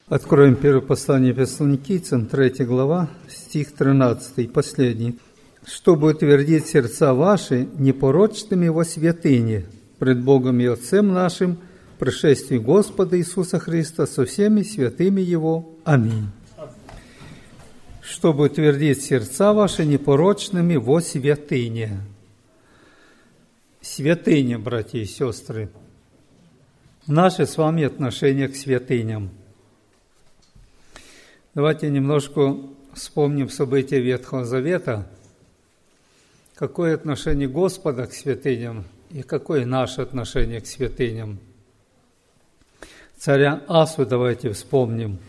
Откроем первое послание Фессалоникийцам, 3 глава, стих 13, последний. «Чтобы утвердить сердца ваши непорочными во святыне, пред Богом и Отцем нашим, в пришествии Господа Иисуса Христа со всеми святыми Его. Аминь». Чтобы утвердить сердца ваши непорочными во святыне. Святыня, братья и сестры. Наши с вами отношения к святыням. Давайте немножко вспомним события Ветхого Завета. Какое отношение Господа к святыням и какое наше отношение к святыням. Царя Асу давайте вспомним.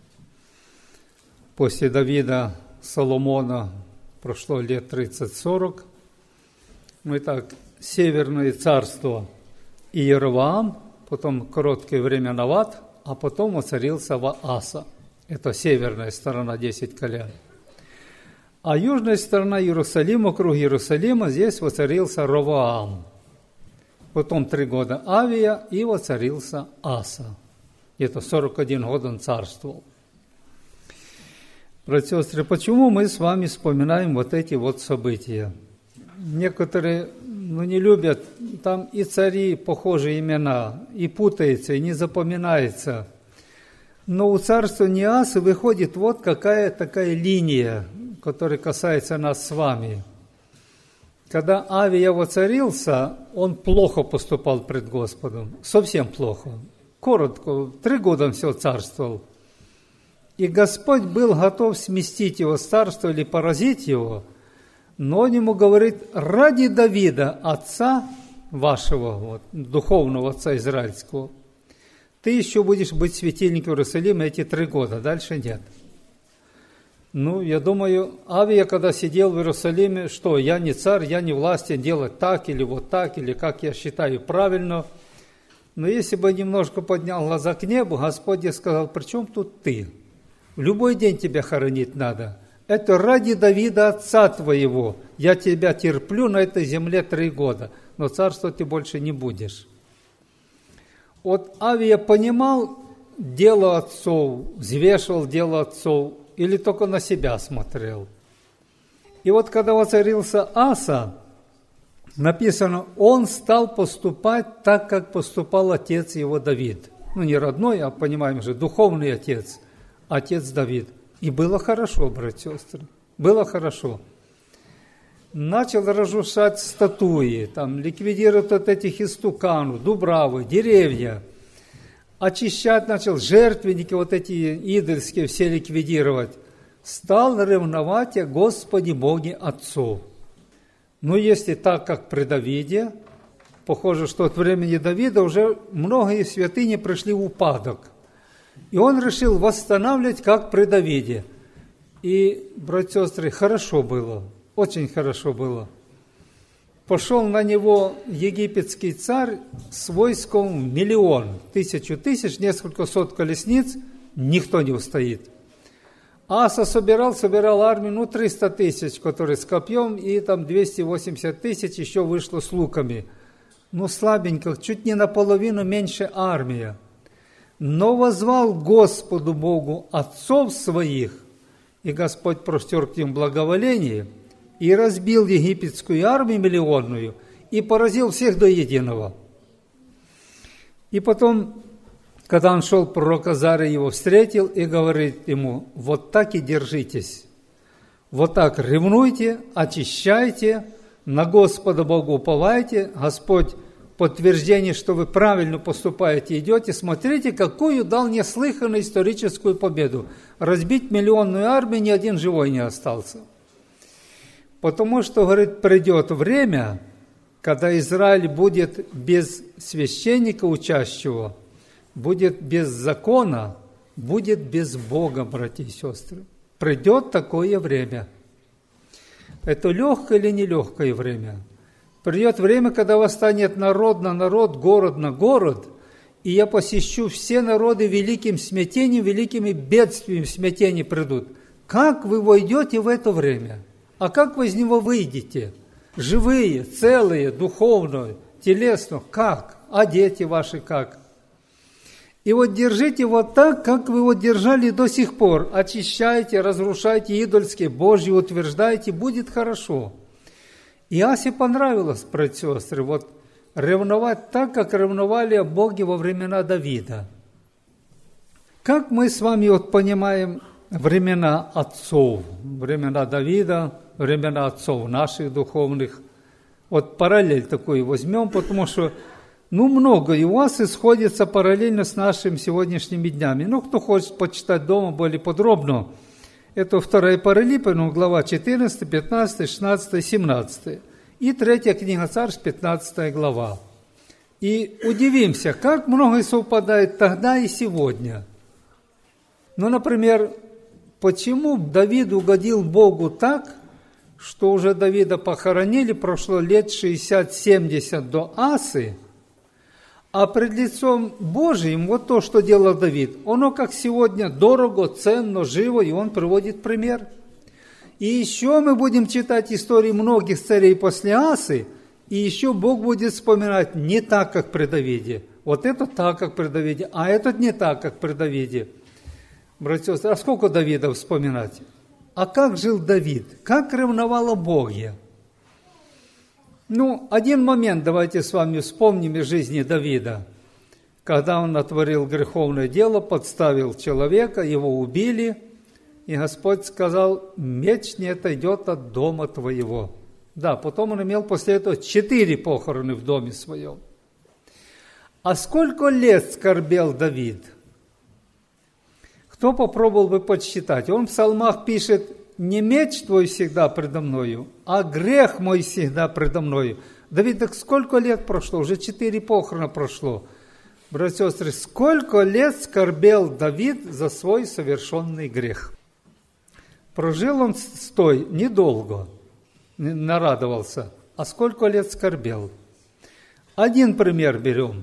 После Давида, Соломона прошло лет 30-40. Так, Северное царство Иеровоам, потом короткое время Нават, а потом воцарился Аса. Это северная сторона, 10 колен. А южная сторона Иерусалима, округ Иерусалима, здесь воцарился Ровоам. Потом 3 года Авия, и воцарился Аса. Где-то 41 год он царствовал. Братья и сестры, почему мы с вами вспоминаем вот эти вот события? Некоторые не любят, там и цари, похожие имена, и путается, и не запоминается. Но у царствования Асы выходит вот какая такая линия, которая касается нас с вами. Когда Авия воцарился, он плохо поступал пред Господом, совсем плохо. Коротко, 3 года он все царствовал. И Господь был готов сместить его с царства или поразить его, но он ему говорит: ради Давида, отца вашего, духовного отца израильского, ты еще будешь быть светильником Иерусалима эти 3 года, дальше нет. Я думаю, Авия, когда сидел в Иерусалиме, что я не царь, я не властен делать так, или как я считаю правильно. Но если бы немножко поднял глаза к небу, Господь ей сказал: при чем тут ты? В любой день тебя хоронить надо. Это ради Давида, отца твоего. Я тебя терплю на этой земле 3 года, но царствовать ты больше не будешь. Авия понимал дело отцов, взвешивал дело отцов, или только на себя смотрел. И когда воцарился Аса, написано, он стал поступать так, как поступал отец его Давид. Не родной, а, понимаем же, духовный отец, отец Давид. И было хорошо, братья и сестры, было хорошо. Начал разрушать статуи, ликвидировать этих истуканов, дубравы, деревья. Очищать начал, жертвенники эти идольские все ликвидировать. Стал ревновать о Господе Боге отцов. Если так, как при Давиде, похоже, что от времени Давида уже многие святыни пришли в упадок. И он решил восстанавливать, как при Давиде. И, братья и сестры, хорошо было, очень хорошо было. Пошел на него египетский царь с войском 1 000 000, 1000 тысяч, несколько сот колесниц, никто не устоит. Аса собирал армию, 300 тысяч, которые с копьем, и 280 тысяч еще вышло с луками. Слабенько, чуть не наполовину меньше армия. Но воззвал Господу Богу отцов своих, и Господь простер к ним благоволение, и разбил египетскую армию миллионную, и поразил всех до единого. И потом, когда он шел, пророк Азария его встретил и говорит ему: вот так и держитесь, вот так ревнуйте, очищайте, на Господа Бога уповайте, Господь подтверждение, что вы правильно поступаете, идете, смотрите, какую дал неслыханную историческую победу. Разбить миллионную армию, ни один живой не остался. Потому что, говорит, придет время, когда Израиль будет без священника учащего, будет без закона, будет без Бога, братья и сестры. Придет такое время. Это легкое или нелегкое время? Придет время, когда восстанет народ на народ, город на город, и я посещу все народы великим смятением, великими бедствиями в смятении придут. Как вы войдете в это время? А как вы из него выйдете? Живые, целые, духовно, телесно. Как? А дети ваши как? И вот держите его так, как вы его держали до сих пор. Очищайте, разрушайте идольские, Божьи утверждайте, будет хорошо. И Асе понравилось, братья и сестры, вот ревновать так, как ревновали о Боге во времена Давида. Как мы с вами вот понимаем времена отцов, времена Давида, времена отцов наших духовных? Вот параллель такую возьмем, потому что много и у вас исходится параллельно с нашими сегодняшними днями. Кто хочет почитать дома более подробно, это 2 Паралипину, глава 14, 15, 16, 17. И 3 книга Царств, 15 глава. И удивимся, как много совпадает тогда и сегодня. Например, почему Давид угодил Богу так, что уже Давида похоронили, прошло лет 60-70 до Асы, а пред лицом Божиим вот то, что делал Давид, оно как сегодня дорого, ценно, живо, и он приводит пример. И еще мы будем читать истории многих царей после Асы, и еще Бог будет вспоминать не так, как при Давиде. Вот это так, как при Давиде, а этот не так, как при Давиде. Братья и сестры, а сколько Давида вспоминать? А как жил Давид? Как ревновал о Боге? Один момент давайте с вами вспомним из жизни Давида. Когда он натворил греховное дело, подставил человека, его убили, и Господь сказал: меч не отойдет от дома твоего. Да, потом он имел после этого 4 похороны в доме своем. А сколько лет скорбел Давид? Кто попробовал бы подсчитать? Он в псалмах пишет: не меч твой всегда предо мною, а грех мой всегда предо мною. Давид, так сколько лет прошло? Уже 4 похорона прошло. Братья и сестры, сколько лет скорбел Давид за свой совершенный грех? Прожил он недолго, нарадовался. А сколько лет скорбел? Один пример берем.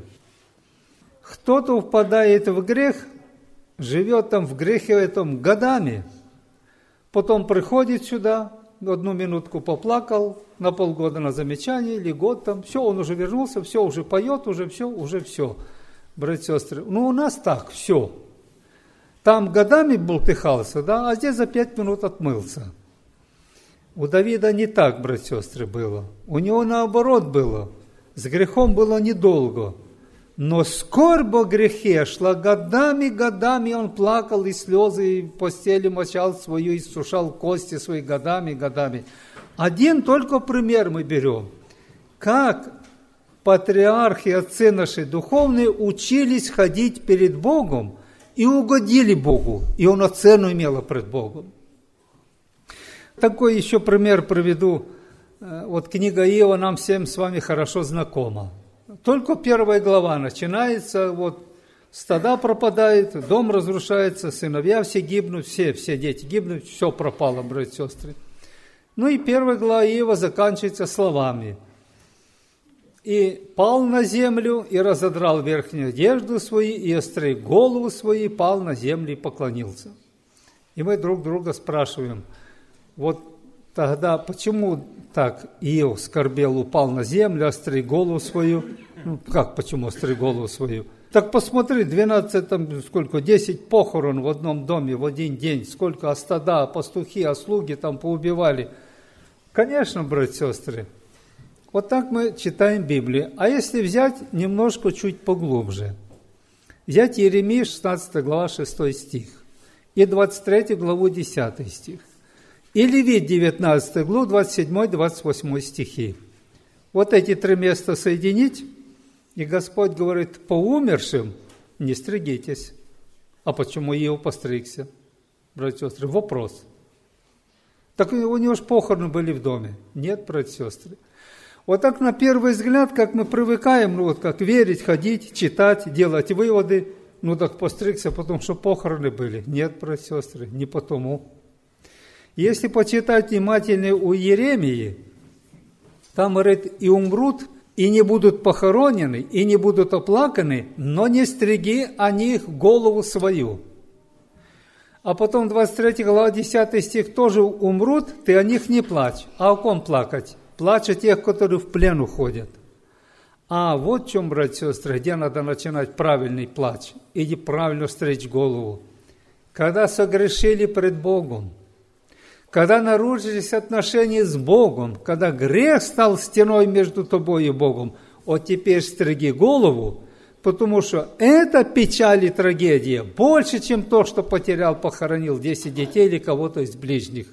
Кто-то впадает в грех, живет там в грехе этом годами. Потом приходит сюда, 1 минутку поплакал, на полгода на замечание, или год там, все, он уже вернулся, все, уже поет, уже все. Братья и сестры, у нас так, все. Там годами бултыхался, да, а здесь за 5 минут отмылся. У Давида не так, братья и сестры, было. У него наоборот было. С грехом было недолго. Но скорбь о грехе шла годами, он плакал, и слезы, и в постели мочал свою, и сушал кости свои годами. Один только пример мы берем. Как патриархи, отцы наши духовные учились ходить перед Богом и угодили Богу, и он цену имела пред Богом. Такой еще пример приведу. Вот книга Иова нам всем с вами хорошо знакома. Только 1 глава начинается, стада пропадают, дом разрушается, сыновья все гибнут, все дети гибнут, все пропало, братья и сестры. И 1 глава Иова заканчивается словами: «И пал на землю, и разодрал верхнюю одежду свою, и остриг голову свою, и пал на землю и поклонился». И мы друг друга спрашиваем, тогда почему так Иов скорбел, упал на землю, остриг голову свою? Почему остриг голову свою? Так посмотри, 10 похорон в одном доме в один день, сколько стада, пастухи, слуги там поубивали. Конечно, братья и сестры, так мы читаем Библию. А если взять немножко чуть поглубже, взять Иеремия 16 глава 6 стих и 23 главу 10 стих, и Левит 19 главу 27-28 стихи. Эти 3 места соединить, и Господь говорит: по умершим не стригитесь. А почему Иов постригся? Братья и сестры, вопрос. Так у него же похороны были в доме. Нет, братья и сестры. Так на первый взгляд, как мы привыкаем, как верить, ходить, читать, делать выводы, так постригся, потому что похороны были. Нет, братья и сестры, не потому. Если почитать внимательно у Иеремии, там говорит: и умрут, и не будут похоронены, и не будут оплаканы, но не стриги о них голову свою. А потом 23 глава 10 стих тоже: умрут, ты о них не плачь. А о ком плакать? Плачь о тех, которые в плен уходят. А вот в чем, братья и сестры, где надо начинать правильный плач или правильно стричь голову. Когда согрешили пред Богом, когда нарушились отношения с Богом, когда грех стал стеной между тобой и Богом, вот теперь стриги голову, потому что это печаль и трагедия больше, чем то, что потерял, похоронил 10 детей или кого-то из ближних.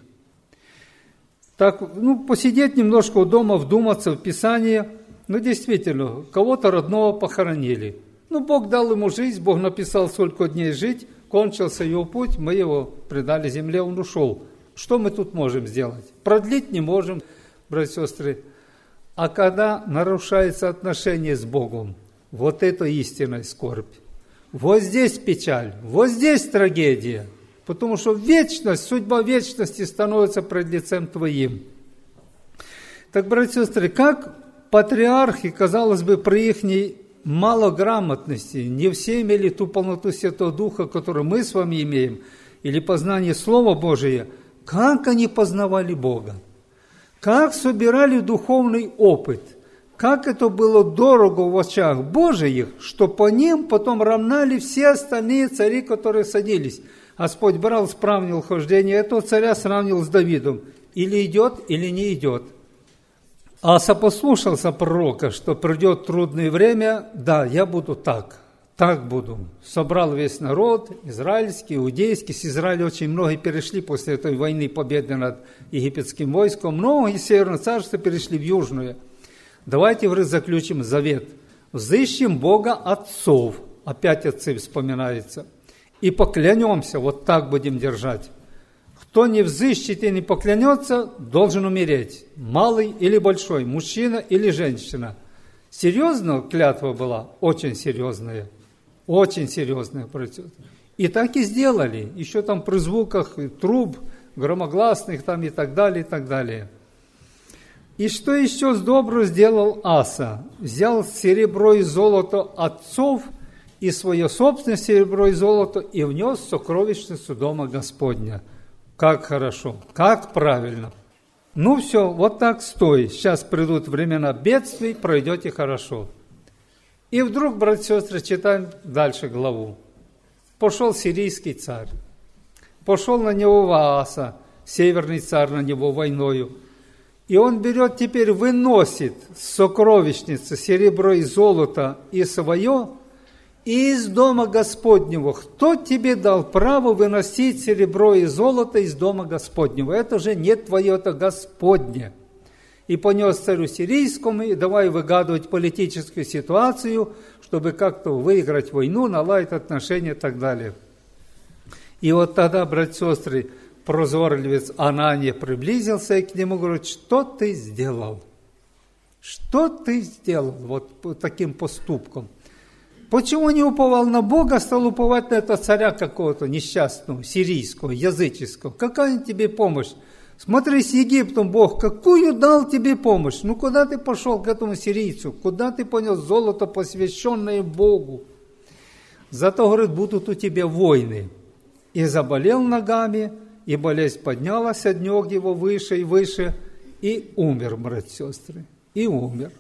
Так, посидеть немножко у дома, вдуматься в Писание. Действительно, кого-то родного похоронили. Бог дал ему жизнь, Бог написал, сколько дней жить, кончился его путь, мы его предали земле, он ушел. Что мы тут можем сделать? Продлить не можем, братья и сестры. А когда нарушается отношение с Богом, вот это истинная скорбь. Вот здесь печаль, вот здесь трагедия. Потому что вечность, судьба вечности становится пред лицем Твоим. Так, братья и сестры, как патриархи, казалось бы, при их малограмотности, не все имели ту полноту Святого Духа, которую мы с вами имеем, или познание Слова Божия, как они познавали Бога, как собирали духовный опыт, как это было дорого в очах Божиих, что по ним потом равнали все остальные цари, которые садились. Господь брал, сравнил хождение этого царя, сравнил с Давидом. Или идет, или не идет. Аса послушался пророка, что придет трудное время, да, я буду так буду. Собрал весь народ, израильский, иудейский, с Израиля очень многие перешли после этой войны победы над египетским войском, многие из Северного царства перешли в Южное. Давайте, говорит, заключим завет. Взыщем Бога отцов, опять отцы вспоминается, и поклянемся, вот так будем держать. Кто не взыщет и не поклянется, должен умереть. Малый или большой, мужчина или женщина. Серьезно клятва была? Очень серьезная. Очень серьезная. И так и сделали. Еще там при звуках труб, громогласных там и так далее, и так далее. И что еще с доброго сделал Аса? Взял серебро и золото отцов и свое собственное серебро и золото и внес в сокровищницу дома Господня. Как хорошо, как правильно. Все, вот так стой. Сейчас придут времена бедствий, пройдете хорошо. И вдруг, братья и сестры, читаем дальше главу. Пошел сирийский царь. Пошел на него Вааса, северный царь, на него войною. И он берет теперь, выносит с сокровищницы серебро и золото и свое, и из дома Господнего. Кто тебе дал право выносить серебро и золото из дома Господнего? Это же не твое, это Господне. И понес царю сирийскому, и давай выгадывать политическую ситуацию, чтобы как-то выиграть войну, наладить отношения и так далее. И вот тогда, братья и сестры, прозорливец Анания приблизился и к нему говорит: что ты сделал? Что ты сделал вот таким поступком? Почему не уповал на Бога, стал уповать на этого царя какого-то несчастного, сирийского, языческого? Какая тебе помощь? Смотри, с Египтом Бог, какую дал тебе помощь? Куда ты пошел к этому сирийцу? Куда ты понес золото, посвященное Богу? Зато, говорит, будут у тебя войны. И заболел ногами, и болезнь поднялась от ног его выше и выше, и умер, братья и сестры, и умер.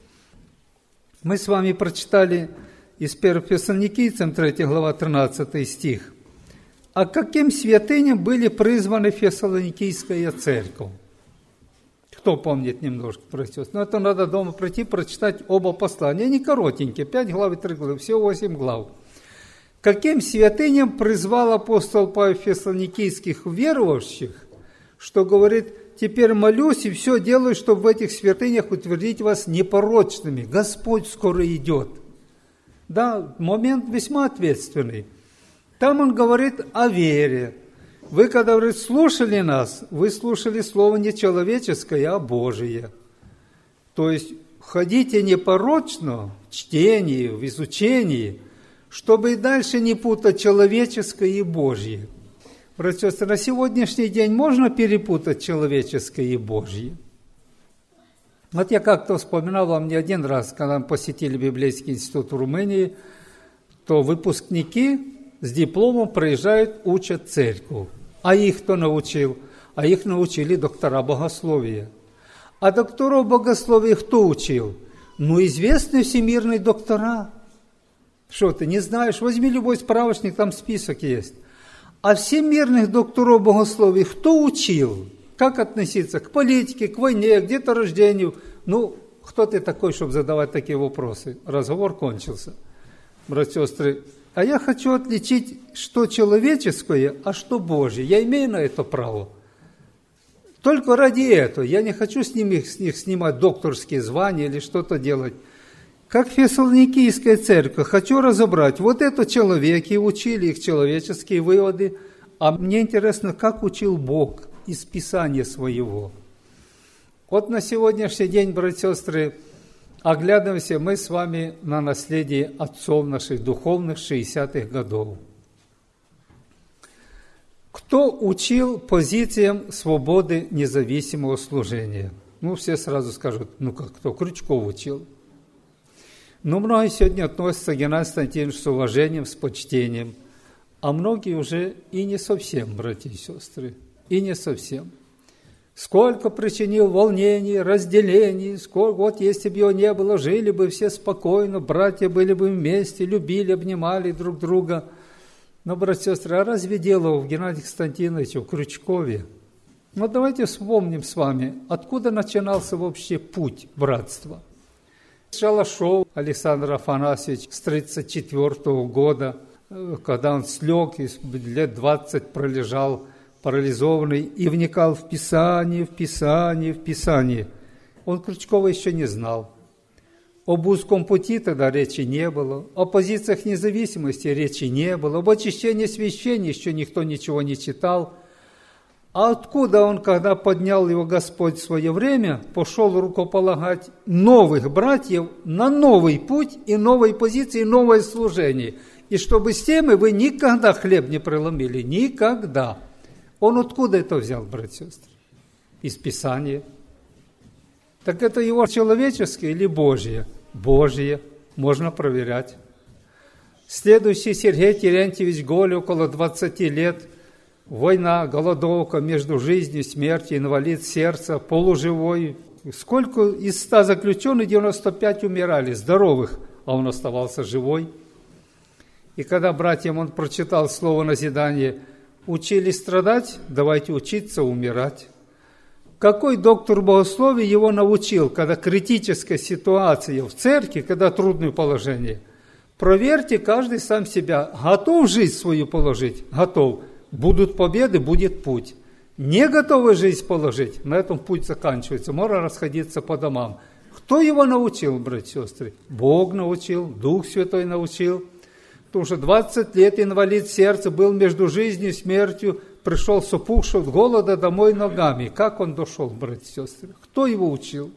Мы с вами прочитали из 1 Фессалоникийцам, 3 глава, 13 стих. А каким святыням были призваны Фессалоникийская церковь? Кто помнит немножко, братья и сестры? Это надо дома прийти, прочитать оба послания. Они коротенькие, 5 глав и 3 главы, всего 8 глав. Каким святыням призвал апостол Павел фессалоникийских верующих, что говорит: теперь молюсь и все делаю, чтобы в этих святынях утвердить вас непорочными. Господь скоро идет. Да, момент весьма ответственный. Там он говорит о вере. Вы, когда, говорит, слушали нас, вы слушали слово не человеческое, а Божие. То есть ходите непорочно в чтении, в изучении, чтобы и дальше не путать человеческое и Божье. Братья и сестры, на сегодняшний день можно перепутать человеческое и Божье? Вот я как-то вспоминал вам не один раз, когда мы посетили Библейский институт в Румынии, то выпускники с дипломом приезжают, учат церковь. А их кто научил? А их научили доктора богословия. А докторов богословия кто учил? Ну, известные всемирные доктора. Что ты не знаешь? Возьми любой справочник, там список есть. А всемирных докторов богословия кто учил? Как относиться к политике, к войне, к деторождению? Ну, кто ты такой, чтобы задавать такие вопросы? Разговор кончился. Братья и сестры, а я хочу отличить, что человеческое, а что Божье. Я имею на это право. Только ради этого. Я не хочу с них снимать докторские звания или что-то делать. Как Фессалоникийская церковь, хочу разобрать, вот это человеки учили их человеческие выводы, а мне интересно, как учил Бог из Писания своего. Вот на сегодняшний день, братья и сестры, оглядываемся мы с вами на наследие отцов наших духовных 60-х годов. Кто учил позициям свободы независимого служения? Ну, все сразу скажут, ну как кто? Крючков учил. Но многие сегодня относятся к Геннадию Константиновичу с уважением, с почтением, а многие уже и не совсем, братья и сестры, и не совсем. Сколько причинил волнений, разделений, сколько, вот если бы его не было, жили бы все спокойно, братья были бы вместе, любили, обнимали друг друга. Но, братья и сестры, а разве дело в Геннадии Константиновиче, в Крючкове? Ну, давайте вспомним с вами, откуда начинался вообще путь братства. Шалашов Александр Афанасьевич с 1934 года, когда он слег и лет 20 пролежал парализованный и вникал в Писание, в Писание, в Писание. Он Крючкова еще не знал. Об узком пути тогда речи не было, о позициях независимости речи не было, об очищении священия еще никто ничего не читал. А откуда он, когда поднял его Господь в свое время, пошел рукополагать новых братьев на новый путь и новые позиции, и новое служение? И чтобы с теми вы никогда хлеб не преломили, никогда. Он откуда это взял, братья и сестры? Из Писания. Так это его человеческое или Божье? Божье. Можно проверять. Следующий Сергей Терентьевич Голя, около 20 лет. Война, голодовка между жизнью и смертью, инвалид сердца, полуживой. Сколько из 100 заключенных, 95 умирали, здоровых, а он оставался живой. И когда братьям он прочитал слово назидание, учили страдать, давайте учиться умирать. Какой доктор богословия его научил, когда критическая ситуация в церкви, когда трудное положение? Проверьте каждый сам себя, готов жизнь свою положить? Готов. Будут победы, будет путь. Не готовы жизнь положить, на этом путь заканчивается, можно расходиться по домам. Кто его научил, братья и сестры? Бог научил, Дух Святой научил. Потому что 20 лет инвалид сердца был между жизнью и смертью, пришел с опухшего от голода домой ногами. Как он дошел, братья и сестры? Кто его учил?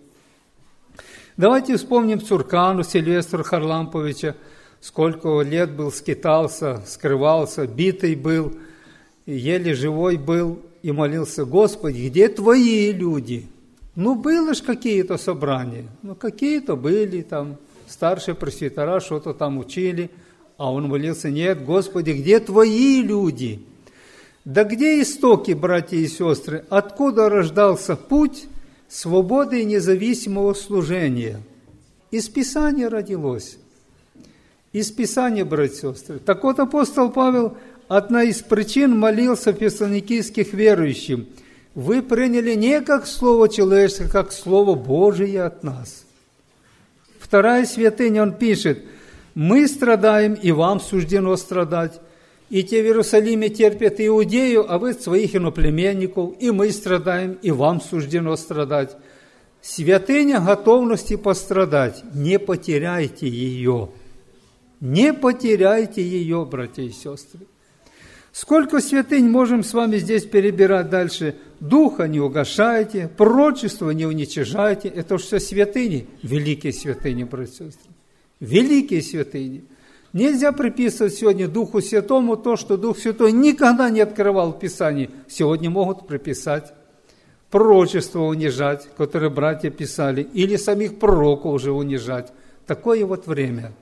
Давайте вспомним Цуркану Сильвестра Харламповича. Сколько лет был, скитался, скрывался, битый был, еле живой был и молился: Господи, где Твои люди? Ну, было ж какие-то собрания, ну, какие-то были там, старшие пресвитера что-то там учили, а он молился: нет, Господи, где Твои люди? Да где истоки, братья и сестры? Откуда рождался путь свободы и независимого служения? Из Писания родилось. Из Писания, братья и сестры. Так вот, апостол Павел, одна из причин, молился фессалоникийских верующим: вы приняли не как слово человеческое, как слово Божие от нас. Вторая святыня, он пишет: мы страдаем, и вам суждено страдать. И те в Иерусалиме терпят Иудею, а вы своих иноплеменников, и мы страдаем, и вам суждено страдать. Святыня готовности пострадать, не потеряйте ее. Не потеряйте ее, братья и сестры. Сколько святынь можем с вами здесь перебирать дальше? Духа не угашайте, пророчество не уничижайте. Это уж все святыни, великие святыни, братья и сестры. Великие святыни. Нельзя приписывать сегодня Духу Святому то, что Дух Святой никогда не открывал в Писании. Сегодня могут приписать. Пророчество унижать, которое братья писали, или самих пророков уже унижать. Такое вот время.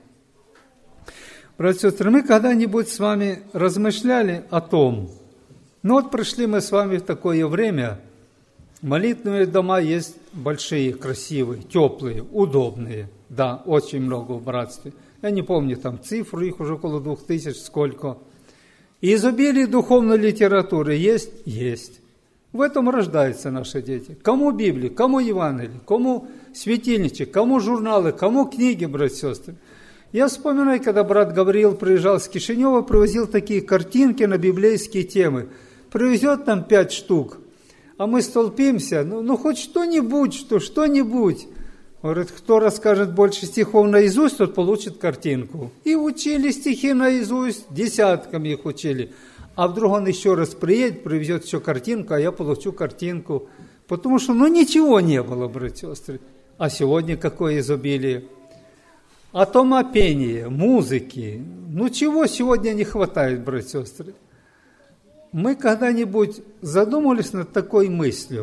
Братья и сестры, мы когда-нибудь с вами размышляли о том, ну вот пришли мы с вами в такое время, молитвенные дома есть большие, красивые, теплые, удобные. Да, очень много в братстве. Я не помню там цифру, их уже около 2000, сколько. И изобилие духовной литературы есть? Есть. В этом рождаются наши дети. Кому Библия, кому Евангелие, кому светильничек, кому журналы, кому книги, братья и сестры. Я вспоминаю, когда брат Гавриил приезжал с Кишинева, привозил такие картинки на библейские темы. Привезет нам 5 штук, а мы столпимся, ну хоть что-нибудь, что-нибудь. Говорит, кто расскажет больше стихов наизусть, тот получит картинку. И учили стихи наизусть, десятками их учили. А вдруг он еще раз приедет, привезет еще картинку, а я получу картинку. Потому что, ничего не было, братья и сестры. А сегодня какое изобилие. А томопение, музыки. Чего сегодня не хватает, братья и сестры? Мы когда-нибудь задумались над такой мыслью?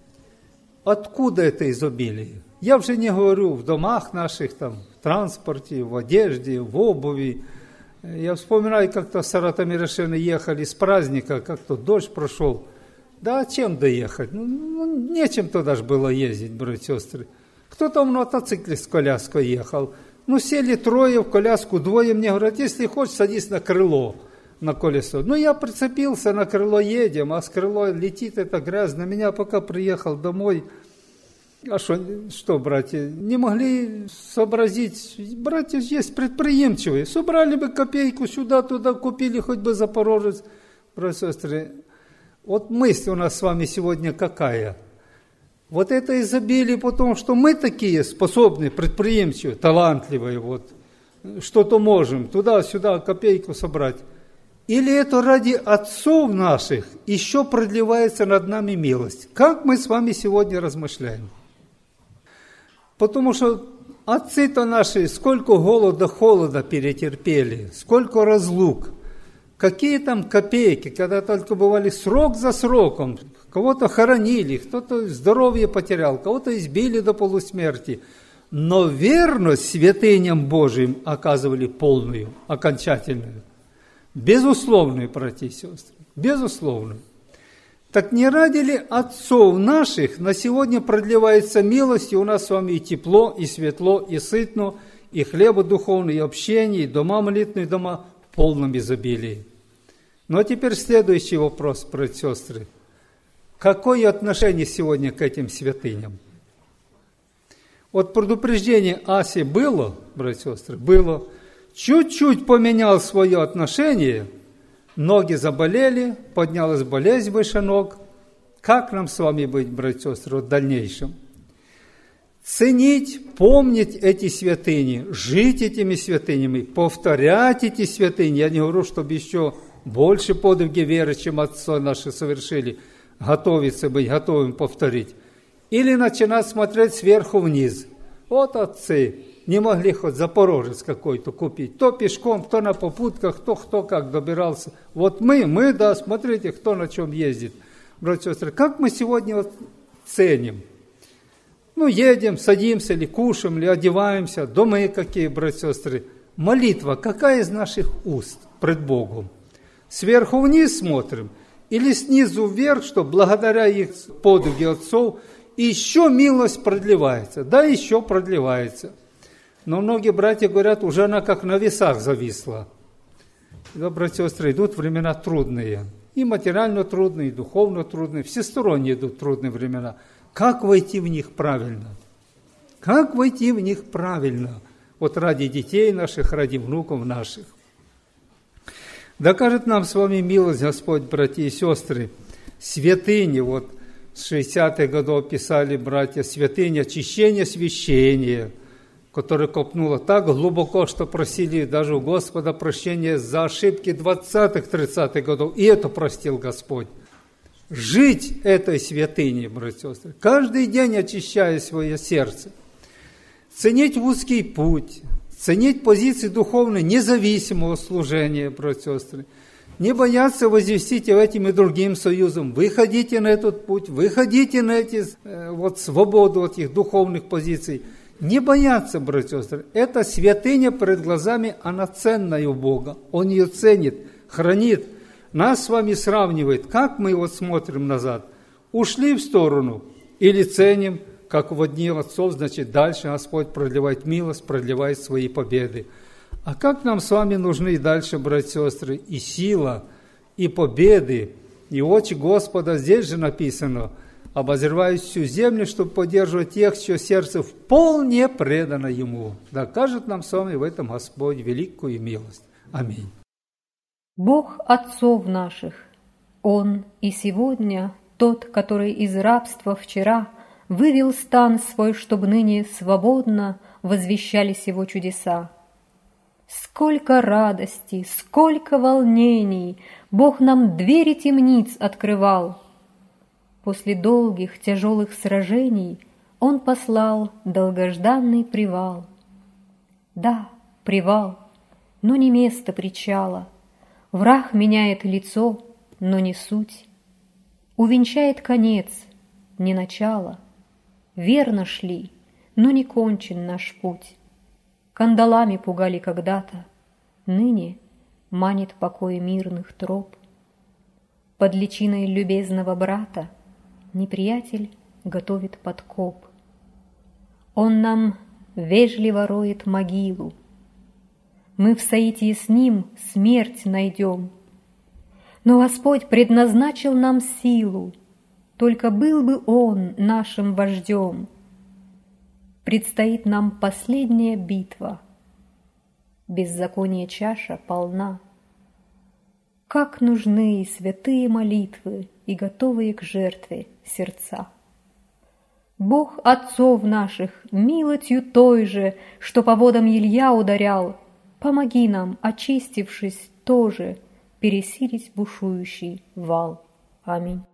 Откуда это изобилие? Я уже не говорю в домах наших, там, в транспорте, в одежде, в обуви. Я вспоминаю, как-то в Саратов-Мирошины ехали с праздника, как-то дождь прошел. Да, чем доехать? Нечем туда же было ездить, братья и сестры. Кто-то на мотоцикле с коляской ехал. Сели 3 в коляску, 2 мне говорят, если хочешь, садись на крыло, на колесо. Я прицепился, на крыло едем, а с крыло летит это грязно. Меня пока приехал домой. А что, братья, не могли сообразить? Братья есть предприимчивые. Собрали бы копейку сюда-туда, купили хоть бы Запорожец. Братья и сестры, вот мысль у нас с вами сегодня какая? Вот это изобилие, потому что мы такие способные, предприимчивые, талантливые, что-то можем, туда-сюда копейку собрать. Или это ради отцов наших еще продлевается над нами милость? Как мы с вами сегодня размышляем? Потому что отцы-то наши сколько голода, холода перетерпели, сколько разлук. Какие там копейки, когда только бывали срок за сроком. Кого-то хоронили, кто-то здоровье потерял, кого-то избили до полусмерти. Но верность святыням Божьим оказывали полную, окончательную. Безусловную, братья и сестры, безусловную. Так не ради ли отцов наших на сегодня продлевается милость, и у нас с вами и тепло, и светло, и сытно, и хлеба духовный, и общение, и дома молитвенные, дома в полном изобилии. Ну а теперь следующий вопрос, братья и сестры. Какое отношение сегодня к этим святыням? Предупреждение Аси было, братья и сестры, было. Чуть-чуть поменял свое отношение, ноги заболели, поднялась болезнь выше ног. Как нам с вами быть, братья и сестры, в дальнейшем? Ценить, помнить эти святыни, жить этими святынями, повторять эти святыни. Я не говорю, чтобы еще больше подвиги веры, чем отцы наши совершили, готовиться быть, готовым повторить. Или начинать смотреть сверху вниз. Отцы не могли хоть Запорожец какой-то купить. То пешком, кто на попутках, кто как добирался. Мы, да, смотрите, кто на чем ездит. Братья и сестры, как мы сегодня ценим? Едем, садимся, или кушаем, или одеваемся. Дома какие, братья и сестры? Молитва какая из наших уст пред Богом? Сверху вниз смотрим? Или снизу вверх, что благодаря их подвиги отцов еще милость продлевается? Да, еще продлевается. Но многие братья говорят, уже она как на весах зависла. Да, братья и сестры, идут времена трудные. И материально трудные, и духовно трудные. Всесторонне идут трудные времена. Как войти в них правильно? Как войти в них правильно? Ради детей наших, ради внуков наших. Докажет нам с вами милость Господь, братья и сестры. Святыни, с 60-х годов писали братья, святыни, очищение, священия, которое копнуло так глубоко, что просили даже у Господа прощения за ошибки 20-х, 30-х годов. И это простил Господь. Жить этой святыней, братья и сестры, каждый день очищая свое сердце. Ценить узкий путь, ценить позиции духовной независимого служения, братья и сестры. Не бояться возвестить этим и другим союзом. Выходите на этот путь, выходите на эти свободу от их духовных позиций. Не бояться, братья и сестры. Эта святыня перед глазами, она ценная у Бога. Он ее ценит, хранит. Нас с вами сравнивает. Как мы смотрим назад? Ушли в сторону или ценим? как во дни отцов, значит, дальше Господь продлевает милость, продлевает свои победы. А как нам с вами нужны дальше, братья и сестры, и сила, и победы, и очи Господа, здесь же написано, обозревают всю землю, чтобы поддерживать тех, чье сердце вполне предано Ему. Да окажет нам с вами в этом Господь великую милость. Аминь. Бог отцов наших, Он и сегодня тот, который из рабства вчера вывел стан свой, чтоб ныне свободно возвещались Его чудеса. Сколько радости, сколько волнений Бог нам двери темниц открывал. После долгих тяжелых сражений Он послал долгожданный привал. Да, привал, но не место причала. Враг меняет лицо, но не суть. Увенчает конец, не начало. Верно шли, но не кончен наш путь. Кандалами пугали когда-то, ныне манит покой мирных троп. Под личиной любезного брата неприятель готовит подкоп. Он нам вежливо роет могилу. Мы в соитии с ним смерть найдем. Но Господь предназначил нам силу, только был бы Он нашим вождем. Предстоит нам последняя битва. Беззаконие чаша полна. Как нужны святые молитвы и готовые к жертве сердца. Бог отцов наших, милостью той же, что по водам Илья ударял, помоги нам, очистившись, тоже пересилить бушующий вал. Аминь.